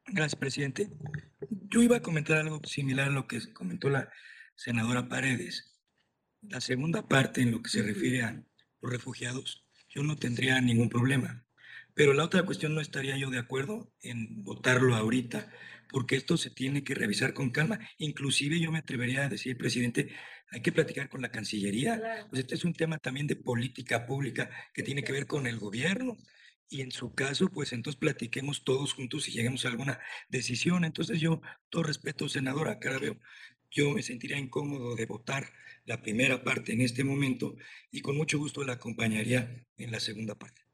Gracias, presidente. Yo iba a comentar algo similar a lo que comentó la senadora Paredes. La segunda parte, en lo que se Ujú. refiere a los refugiados, yo no tendría ningún problema. Pero la otra cuestión no estaría yo de acuerdo en votarlo ahorita, porque esto se tiene que revisar con calma. Inclusive yo me atrevería a decir, presidente, hay que platicar con la Cancillería. Claro, Pues este es un tema también de política pública que tiene que ver con el gobierno. Y en su caso, pues entonces platiquemos todos juntos y lleguemos a alguna decisión. Entonces yo, todo respeto, senadora, cara veo, yo me sentiría incómodo de votar la primera parte en este momento y con mucho gusto la acompañaría en la segunda parte.